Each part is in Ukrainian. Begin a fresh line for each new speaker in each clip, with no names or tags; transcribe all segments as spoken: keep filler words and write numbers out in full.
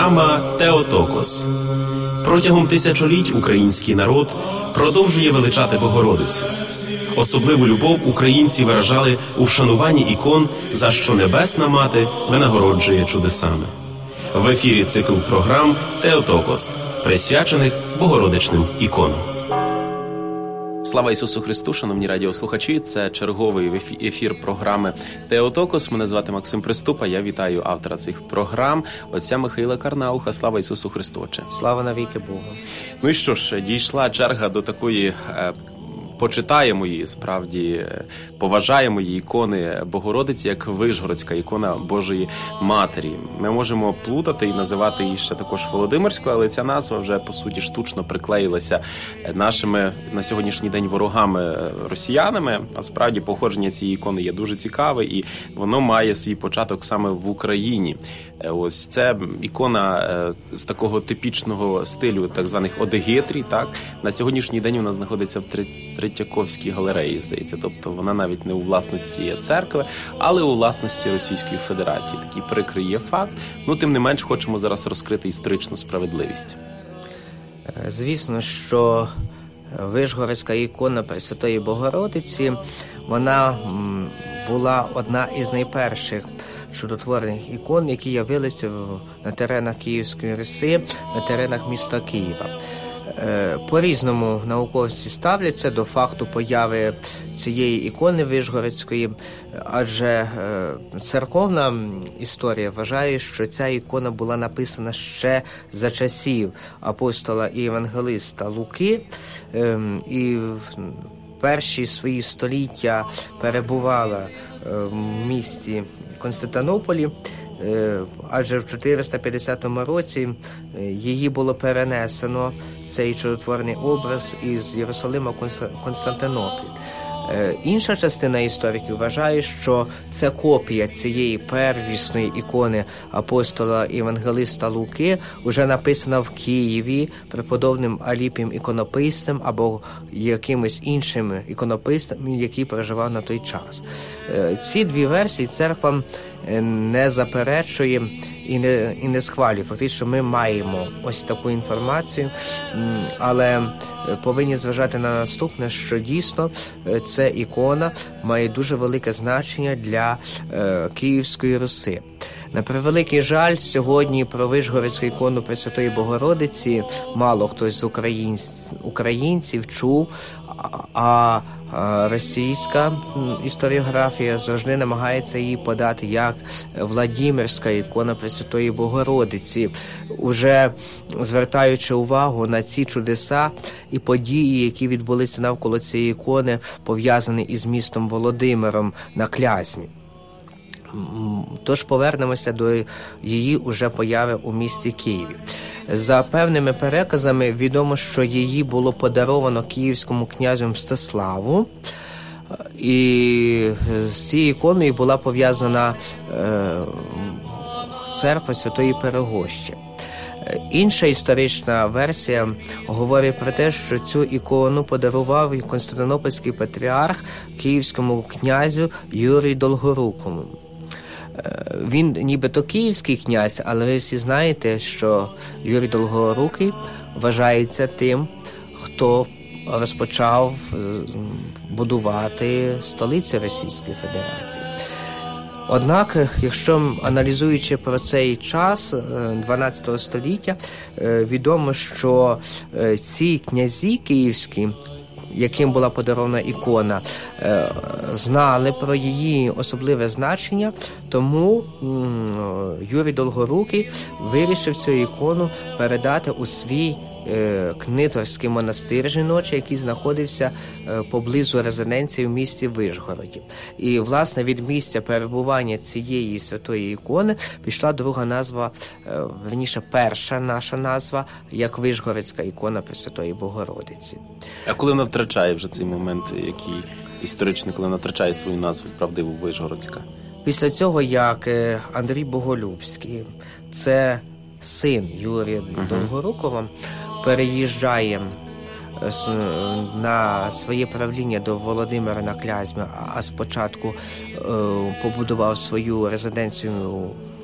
Програма «Теотокос». Протягом тисячоліть український народ продовжує величати Богородицю. Особливу любов українці виражали у вшануванні ікон, за що Небесна Мати винагороджує чудесами. В ефірі цикл програм «Теотокос», присвячених Богородичним іконам. Слава Ісусу Христу, шановні радіослухачі, це черговий ефір програми «Теотокос». Мене звати Максим Приступа, я вітаю автора цих програм, отця Михайла Карнауха. Слава Ісусу Христу, Отче.
Слава навіки Богу.
Ну і що ж, дійшла черга до такої е, почитаємо її, справді поважаємо її ікони Богородиці, як Вишгородська ікона Божої Матері. Ми можемо плутати і називати її ще також Володимирською, але ця назва вже, по суті, штучно приклеїлася нашими на сьогоднішній день ворогами росіянами. А справді походження цієї ікони є дуже цікаве, і воно має свій початок саме в Україні. Ось це ікона з такого типічного стилю так званих одегетрій, так? На сьогоднішній день вона знаходиться в Третьяковській галереї, здається. Тобто вона навіть не у власності церкви, але у власності Російської Федерації. Такий прикрий є факт. Ну, тим не менш, хочемо зараз розкрити історичну справедливість.
Звісно, що Вишгородська ікона Пресвятої Богородиці, вона була одна із найперших чудотворних ікон, які з'явилися на теренах Київської Руси, на теренах міста Києва. По-різному науковці ставляться до факту появи цієї ікони Вишгородської, адже церковна історія вважає, що ця ікона була написана ще за часів апостола і євангелиста Луки, і в перші свої століття перебувала в місті Константинополі, адже в чотириста п'ятдесятому році її було перенесено, цей чудотворний образ, із Єрусалима в Константинополь. Інша частина істориків вважає, що це копія цієї первісної ікони апостола євангелиста Луки, вже написана в Києві преподобним Аліпієм іконописцем або якимось іншим іконописцем, який проживав на той час. Ці дві версії церква не заперечує і не, і не схвалює. Фактично ми маємо ось таку інформацію, але повинні зважати на наступне, що дійсно ця ікона має дуже велике значення для е, Київської Руси. На превеликий жаль, сьогодні про Вишгородську ікону Пресвятої Богородиці мало хтось з українців, українців чув, а, а російська історіографія завжди намагається її подати як Владимирська ікона Пресвятої Богородиці, уже звертаючи увагу на ці чудеса і події, які відбулися навколо цієї ікони, пов'язані із містом Володимиром на Клязьмі. Тож повернемося до її уже появи у місті Києві. За певними переказами відомо, що її було подаровано київському князю Мстиславу, і з цією іконою була пов'язана е, церква Святої Перегощі. Інша історична версія говорить про те, що цю ікону подарував Константинопольський патріарх київському князю Юрію Долгорукому. Він нібито київський князь, але ви всі знаєте, що Юрій Долгорукий вважається тим, хто розпочав будувати столицю Російської Федерації. Однак, якщо аналізуючи про цей час дванадцятого століття, відомо, що ці князі київські, яким була подарована ікона, знали про її особливе значення, тому Юрій Долгорукий вирішив цю ікону передати у свій Книторський монастир жіночий, який знаходився поблизу резиденції в місті Вишгороді. І, власне, від місця перебування цієї святої ікони пішла друга назва, верніше, перша наша назва, як Вишгородська ікона Пресвятої Богородиці.
А коли вона втрачає вже цей момент, який історичний, коли вона втрачає свою назву правдиву Вишгородська?
Після цього, як Андрій Боголюбський, це син Юрія uh-huh. Долгорукова, переїжджає на своє правління до Володимира на Клязьмі, а спочатку е, побудував свою резиденцію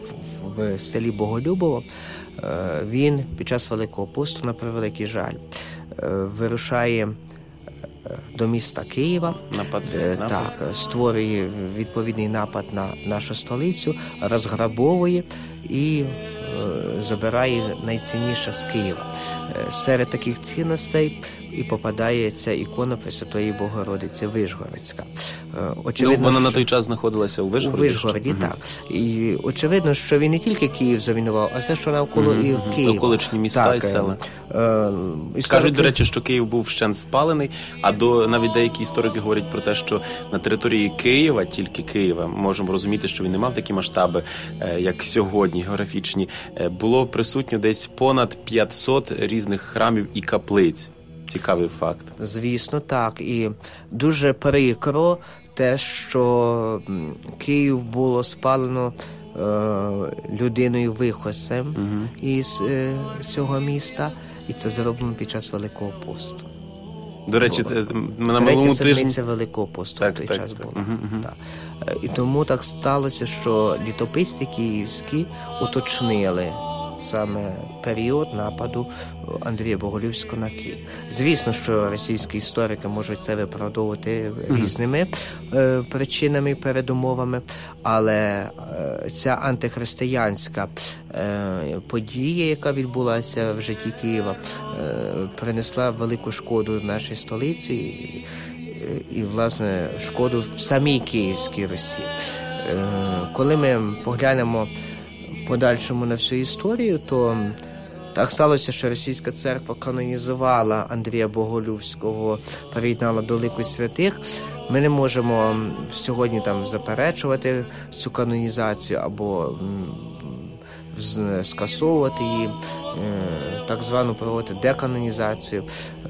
в селі Боголюбово, він під час Великого посту, на превеликий жаль, вирушає до міста Києва,
напад,
напад. Так, створює відповідний напад на нашу столицю, розграбовує і забирає найцінніше з Києва. Серед таких цінностей і попадає ця ікона Пресвятої Богородиці Вишгородська.
Очевидно, ну, вона що... на той час знаходилася у Вишгороді?
У Вишгороді, угу. Так. І очевидно, що він не тільки Київ завоював, а все, що навколо угу, і угу. Києва.
Околичні міста так, і села. Е, е, історики... Кажуть, до речі, що Київ був вщент спалений, а до навіть деякі історики говорять про те, що на території Києва, тільки Києва, можемо розуміти, що він не мав такі масштаби, як сьогодні, географічні, було присутньо десь понад п'ятсот різних храмів і каплиць. Цікавий факт.
Звісно, так. І дуже прикро те, що Київ було спалено е, людиною-виходцем угу. із е, цього міста, і це зроблено під час Великого посту.
До речі, це, на
минулому тижні... Третя Великого посту
так,
в той
так,
час
так.
була.
Угу, угу.
Так. І тому так сталося, що літописці київські уточнили саме період нападу Андрія Боголюбського на Київ. Звісно, що російські історики можуть це виправдовувати різними е, причинами, передумовами, але е, ця антихристиянська е, подія, яка відбулася в житті Києва, е, принесла велику шкоду нашій столиці і, і, власне, шкоду в самій Київській Русі. Е, коли ми поглянемо подальшому на всю історію, то так сталося, що російська церква канонізувала Андрія Боголюбського, приєднала до лику святих. Ми не можемо сьогодні там заперечувати цю канонізацію або скасовувати її, так звану проводити деканонізацію.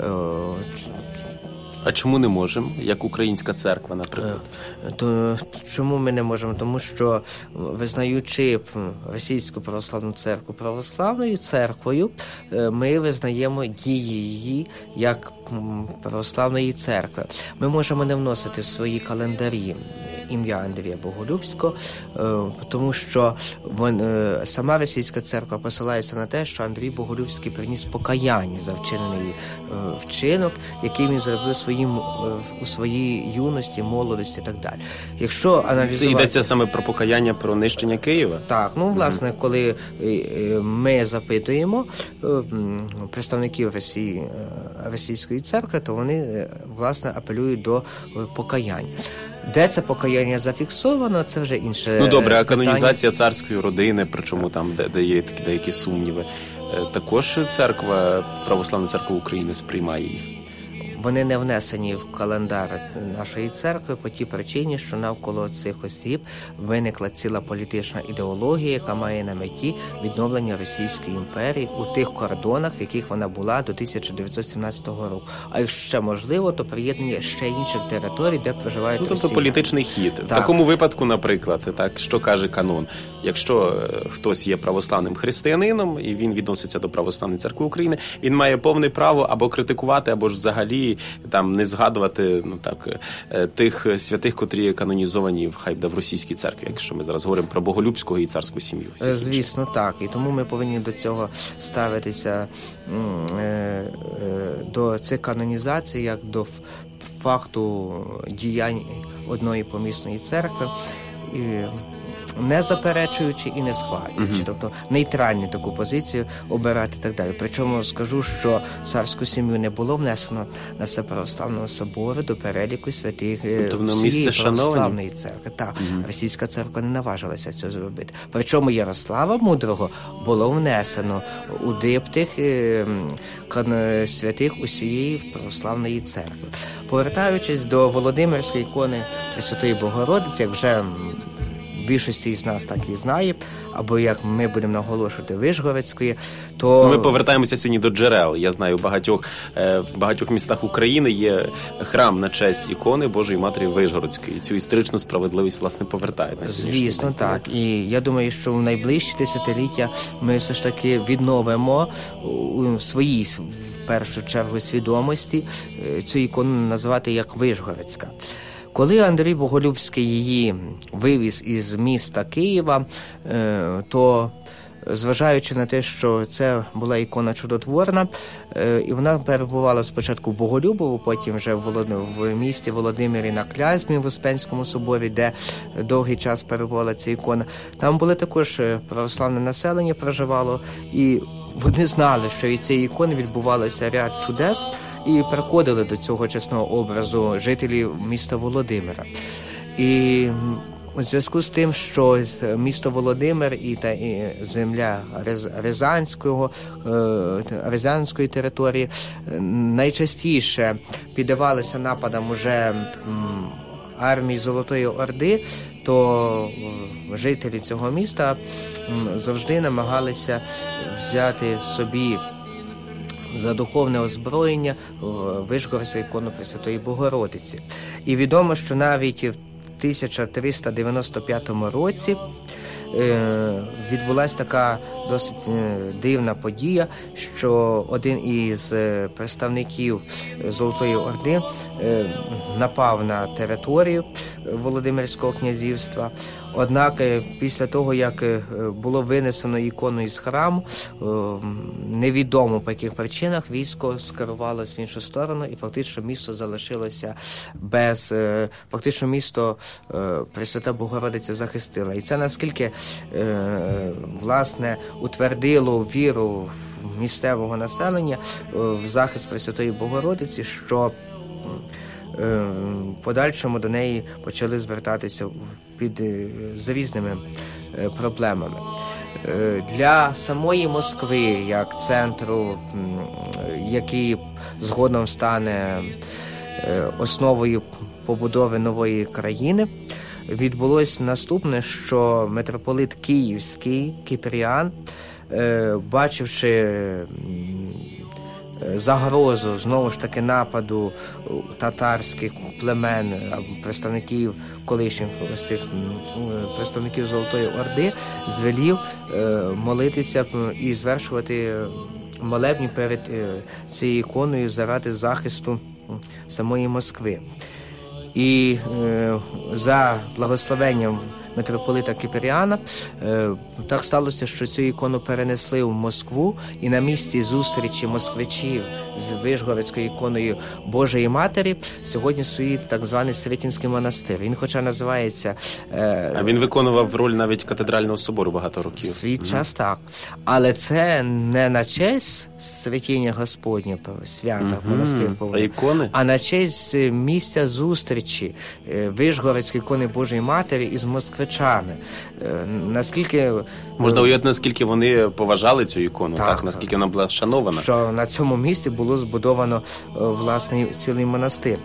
А чому не можемо, як українська церква, наприклад?
То, чому ми не можемо? Тому що, визнаючи російську православну церкву православною церквою, ми визнаємо дії її як православної церкви. Ми можемо не вносити в свої календарі ім'я Андрія Боголюбського, тому що вон, сама російська церква посилається на те, що Андрій Боголюбський приніс покаяння за вчинений вчинок, який він зробив своїм, у своїй юності, молодості і так далі. Якщо аналізувати...
Це йдеться саме про покаяння, про нищення Києва?
Так, ну, власне, mm-hmm. коли ми запитуємо представників Росії, російської церкви, то вони, власне, апелюють до покаяння. Де це покаяння зафіксовано, це вже інше.
Ну добре, а канонізація царської родини, причому там, де, де є такі деякі сумніви, також церква, Православна церква України сприймає їх?
Вони не внесені в календар нашої церкви по тій причині, що навколо цих осіб виникла ціла політична ідеологія, яка має на меті відновлення Російської імперії у тих кордонах, в яких вона була до тисяча дев'ятсот сімнадцятого року. А якщо ще можливо, то приєднання ще інших територій, де проживають
ну, тобто
росіяни.
Політичний хід. Так. В такому випадку, наприклад, так, що каже канон? Якщо хтось є православним християнином і він відноситься до Православної церкви України, він має повне право або критикувати, або ж взагалі там не згадувати, ну так, тих святих, котрі канонізовані хай в російській церкві, якщо ми зараз говоримо про Боголюбського і царську сім'ю.
Звісно, так. І тому ми повинні до цього ставитися до цих канонізацій як до факту діянь одної помісної церкви. І не заперечуючи і не схвалюючи, uh-huh. тобто нейтральну таку позицію обирати і так далі. Причому скажу, що царську сім'ю не було внесено на Всеправославного собору до переліку святих тобто, всієї православної церкви. Так, uh-huh. російська церква не наважилася цього зробити. Причому Ярослава Мудрого було внесено у диптих е, кан, святих усієї православної церкви. Повертаючись до Володимирської ікони Пресвятої Богородиці, як вже більшості з нас так і знає, або як ми будемо наголошувати Вишгородської, то...
Ну, ми повертаємося сьогодні до джерел. Я знаю, в багатьох, в багатьох містах України є храм на честь ікони Божої Матері Вишгородської. Цю історичну справедливість, власне, повертають на сьогоднішній день.
Звісно, так. І я думаю, що в найближчі десятиліття ми все ж таки відновимо у своїй, в першу чергу, свідомості цю ікону називати як Вишгородська. Коли Андрій Боголюбський її вивіз із міста Києва, то, зважаючи на те, що це була ікона чудотворна, і вона перебувала спочатку в Боголюбову, потім вже в місті Володимирі на Клязьмі в Успенському соборі, де довгий час перебувала ця ікона. Там були також православне населення, проживало, і вони знали, що від цієї ікони відбувалося ряд чудес, і приходили до цього чесного образу жителі міста Володимира. І у зв'язку з тим, що місто Володимир і, та, і земля Рез, Рязанського, Рязанської території найчастіше піддавалися нападам уже армії Золотої Орди, то жителі цього міста завжди намагалися взяти собі за духовне озброєння Вишгородську ікону Пресвятої Богородиці. І відомо, що навіть в тисяча триста дев'яносто п'ятому році відбулася така досить дивна подія, що один із представників Золотої Орди напав на територію Володимирського князівства. Однак після того, як було винесено ікону із храму, невідомо по яких причинах військо скерувалося в іншу сторону, і фактично місто залишилося без... Фактично місто Пресвята Богородиця захистила. І це наскільки, власне, утвердило віру місцевого населення в захист Пресвятої Богородиці, що в подальшому до неї почали звертатися під, з різними проблемами. Для самої Москви, як центру, який згодом стане основою побудови нової країни, відбулось наступне, що митрополит Київський, Кіпріан, бачивши загрозу, знову ж таки, нападу татарських племен, представників колишніх цих представників Золотої Орди, звелів молитися і звершувати молебні перед цією іконою заради захисту самої Москви. І е, за благословенням митрополита Кіпріана е, так сталося, що цю ікону перенесли в Москву, і на місці зустрічі москвичів з Вишгородською іконою Божої Матері сьогодні стоїть так званий Сретінський монастир. Він хоча називається... Е,
а він виконував роль навіть катедрального собору багато років.
Свій
угу. час,
так. Але це не на честь Святіння Господня, свята,
угу.
монастир,
а ікони?
А на честь місця зустрічі Вишгородської ікони Божої Матері із москвичами. Наскільки...
Можна уявити, наскільки вони поважали цю ікону, так,
так,
наскільки вона була шанована.
Що на цьому місці було збудовано, власне, цілий монастир.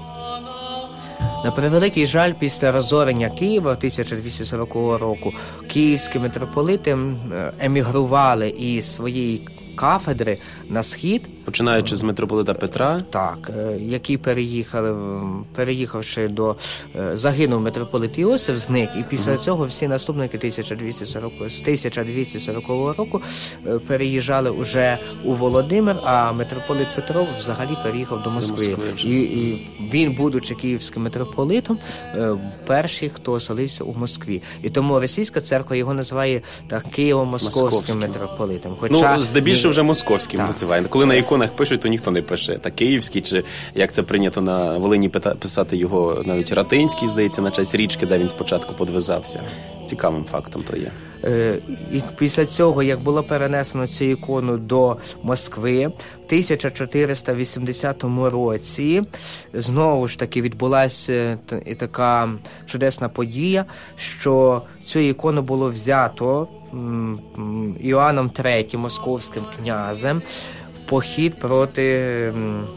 На превеликий жаль, після розорення Києва тисяча двісті сорокового року київські митрополити емігрували із своєї кафедри на схід.
Починаючи з митрополита Петра.
Так, які переїхали, переїхавши до... Загинув митрополит Іосиф, зник, і після mm. цього всі наступники тисяча двісті сорокового, з тисяча двісті сорокового року переїжджали уже у Володимир, а митрополит Петро взагалі переїхав до Москви. До Москви і, і він, будучи київським митрополитом, перший, хто оселився у Москві. І тому російська церква його називає так Києво-московським митрополитом.
Хоча... Ну, здебільшого вже московським називає. Коли на іконах пишуть, то ніхто не пише. Та київський, чи як це прийнято на Волині писати його навіть Ратинський, здається, на честь річки, де він спочатку подвизався. Цікавим фактом то є.
Е, і після цього, як було перенесено цю ікону до Москви, в тисяча чотириста вісімдесятому році знову ж таки відбулася така чудесна подія, що цю ікону було взято Іоанном третім, московським князем, в похід проти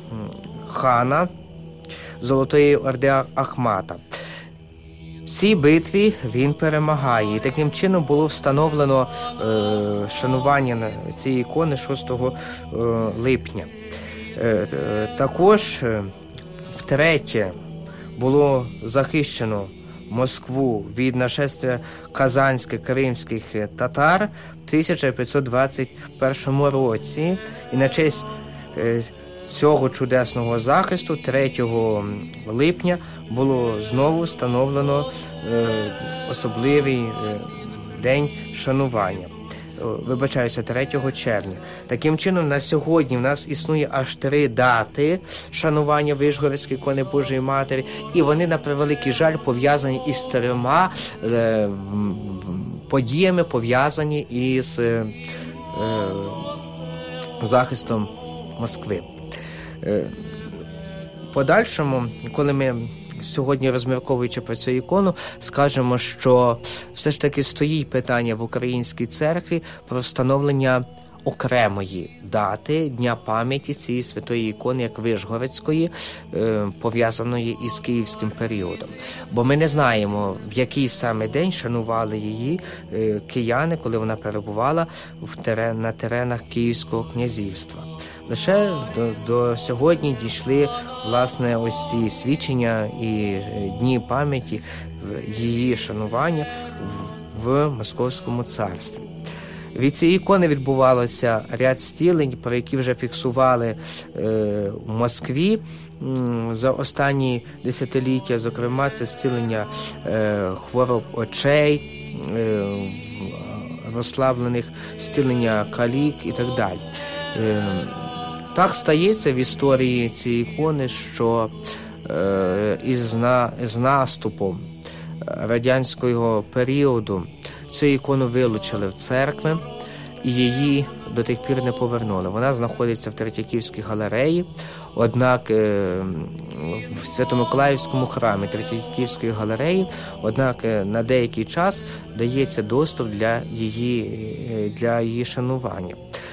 хана Золотої Орди Ахмата. В цій битві він перемагає, і таким чином було встановлено е, шанування цієї ікони шостого липня. Е, також е, втретє було захищено Москву від нашестя казанських кримських татар в тисяча п'ятсот двадцять першому році, і на честь е, цього чудесного захисту третього липня було знову встановлено особливий день шанування. Вибачаюся, третього червня. Таким чином, на сьогодні в нас існує аж три дати шанування Вишгородської ікони Божої Матері, і вони, на превеликий жаль, пов'язані із трьома е, подіями, пов'язані із е, е, захистом Москви. Е, подальшому, коли ми сьогодні, розмірковуючи про цю ікону, скажемо, що все ж таки стоїть питання в Українській церкві про встановлення окремої дати Дня пам'яті цієї святої ікони, як Вишгородської, пов'язаної із київським періодом. Бо ми не знаємо, в який саме день шанували її кияни, коли вона перебувала в терен, на теренах Київського князівства. Лише до, до сьогодні дійшли, власне, ось ці свідчення і дні пам'яті, її шанування в, в Московському царстві. Від цієї ікони відбувалося ряд зцілень, про які вже фіксували е, в Москві м, за останні десятиліття. Зокрема, це зцілення е, хвороб очей, е, розслаблених, зцілення калік і так далі. Е, так стається в історії цієї ікони, що е, із, на, з наступом радянського періоду цю ікону вилучили в церкви і її до тих пір не повернули. Вона знаходиться в Третьяківській галереї, однак в Свято-Миколаївському храмі Третьяківської галереї, однак на деякий час дається доступ для її, для її шанування.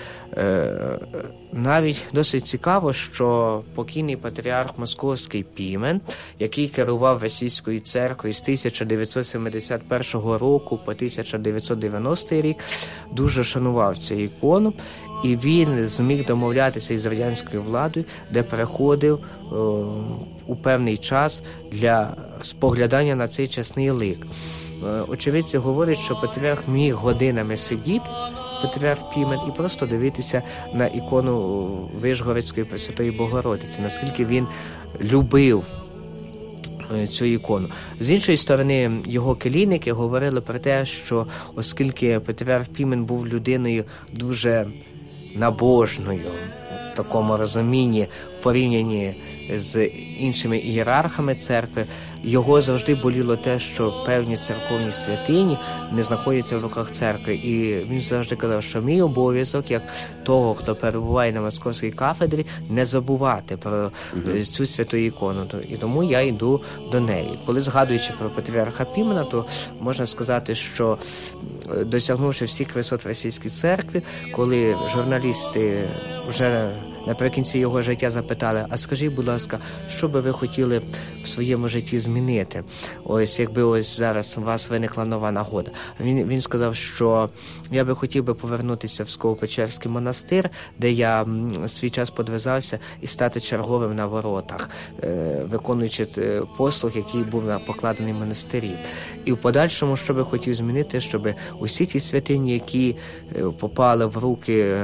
Навіть досить цікаво, що покійний патріарх Московський Пімен, який керував Російською церквою з тисяча дев'ятсот сімдесят першого року по тисяча дев'ятсот дев'яностий рік, дуже шанував цю ікону, і він зміг домовлятися із радянською владою, де переходив о, у певний час для споглядання на цей чесний лик. Очевидці говорять, що патріарх міг годинами сидіти, патріарх Пімен, і просто дивитися на ікону Вишгородської Пресвятої Богородиці, наскільки він любив цю ікону. З іншої сторони, його келійники говорили про те, що оскільки патріарх Пімен був людиною дуже набожною, в такому розумінні, в порівнянні з іншими ієрархами церкви, його завжди боліло те, що певні церковні святині не знаходяться в руках церкви. І він завжди казав, що мій обов'язок, як того, хто перебуває на Московській кафедрі, не забувати про uh-huh. цю святу ікону. І тому я йду до неї. Коли згадуючи про патріарха Пімена, то можна сказати, що досягнувши всіх висот в Російській церкві, коли журналісти вже наприкінці його життя запитали: а скажіть, будь ласка, що би ви хотіли в своєму житті змінити? Ось, якби ось зараз у вас виникла нова нагода. Він, він сказав, що я би хотів би повернутися в Псково-Печерський монастир, де я свій час подвизався, і стати черговим на воротах, виконуючи послуг, який був покладений в монастирі. І в подальшому, що би хотів змінити, щоб усі ті святині, які попали в руки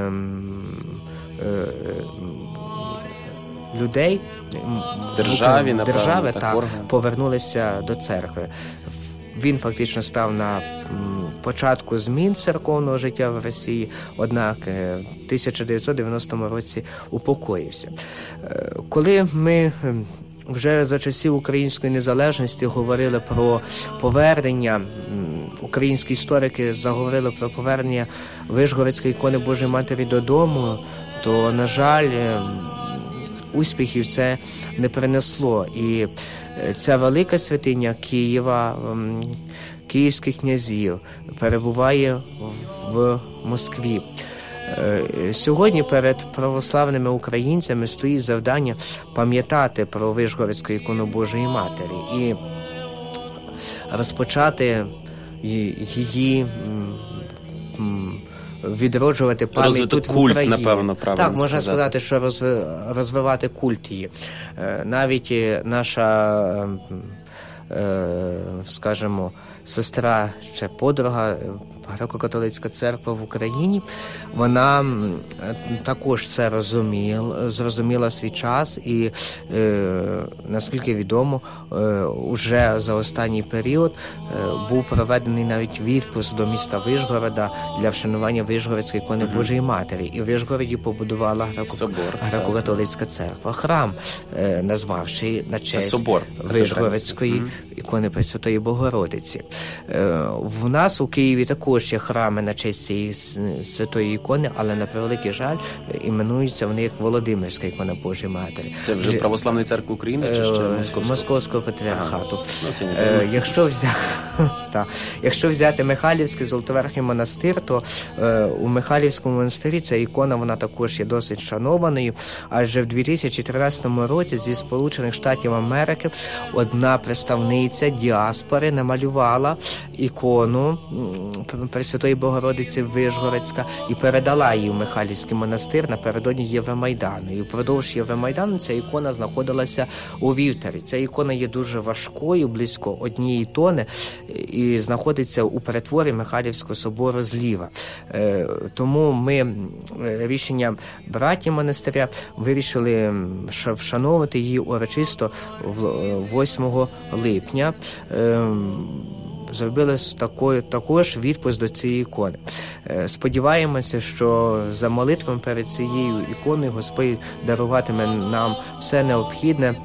людей,
державі, напевно,
держави,
так,
та, повернулися до церкви. Він фактично став на початку змін церковного життя в Росії, однак в тисяча дев'ятсот дев'яностому році упокоївся. Коли ми вже за часів української незалежності говорили про повернення, українські історики заговорили про повернення Вишгородської ікони Божої Матері додому, то, на жаль, успіхів це не принесло. І ця велика святиня Києва, київських князів, перебуває в Москві. Сьогодні перед православними українцями стоїть завдання пам'ятати про Вишгородську ікону Божої Матері і розпочати її, відроджувати пам'ять тут в Україні.
Напевно, правильно
так, можна
сказати,
сказати, що розвивати культ її. Навіть наша, скажімо, сестра, ще подруга, Греко-католицька церква в Україні, вона також це розуміла, зрозуміла свій час і, е, наскільки відомо, е, уже за останній період е, був проведений навіть відпуск до міста Вишгорода для вшанування Вишгородської ікони uh-huh. Божої Матері. І в Вишгороді побудувала Греко-католицька церква. Храм, е, назвавши на честь Вишгородської uh-huh. ікони Пресвятої Богородиці. Е, в нас у Києві також є храми на честь цієї святої ікони, але, на превеликий жаль, іменуються вони як Володимирська ікона Божої Матері.
Це вже Православної церкви України чи ще Московського?
Московського патріархату. Ага. Е, якщо, взя... Та. якщо взяти Михайлівський Золотоверхий монастир, то е, у Михайлівському монастирі ця ікона, вона також є досить шанованою, адже в дві тисячі тринадцятому році зі Сполучених Штатів Америки одна представниця діаспори намалювала ікону Пресвятої Богородиці Вишгородська і передала її в Михайлівський монастир напередодні Євромайдану. І впродовж Євромайдану ця ікона знаходилася у вівтарі. Ця ікона є дуже важкою, близько однієї тони, і знаходиться у перетворі Михайлівського собору зліва. Тому ми рішенням братів монастиря вирішили вшановувати її урочисто восьмого липня. Зробили такої, також відпуск до цієї ікони. Сподіваємося, що за молитвами перед цією іконою Господь даруватиме нам все необхідне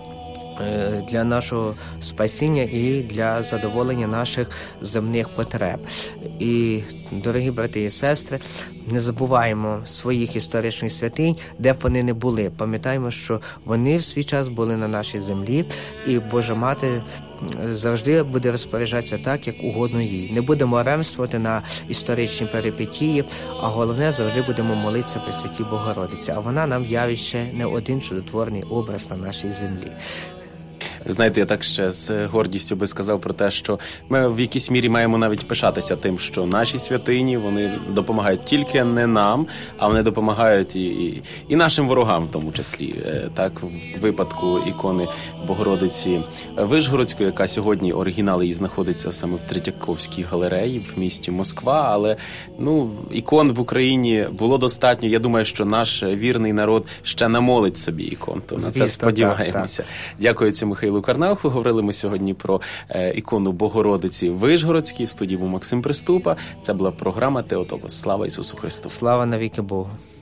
для нашого спасіння і для задоволення наших земних потреб. І, дорогі брати і сестри, не забуваємо своїх історичних святинь, де б вони не були. Пам'ятаємо, що вони в свій час були на нашій землі, і Божа Мати завжди буде розпоряджатися так, як угодно їй. Не будемо ремствувати на історичні перипетії, а головне, завжди будемо молитися при Святій Богородиці. А вона нам явить ще не один чудотворний образ на нашій землі.
Знаєте, я так ще з гордістю би сказав про те, що ми в якійсь мірі маємо навіть пишатися тим, що наші святині, вони допомагають тільки не нам, а вони допомагають і, і, і нашим ворогам в тому числі. Так, в випадку ікони Богородиці Вишгородської, яка сьогодні, оригінал її знаходиться саме в Третьяковській галереї в місті Москва, але ну, ікон в Україні було достатньо. Я думаю, що наш вірний народ ще намолить собі ікон, то на це сподіваємося. Так, так. Дякую цьому Михайлу Карнауху. Говорили ми сьогодні про е, ікону Богородиці Вишгородській. В студії був Максим Приступа. Це була програма Теотокос. Слава Ісусу Христу!
Слава навіки Богу!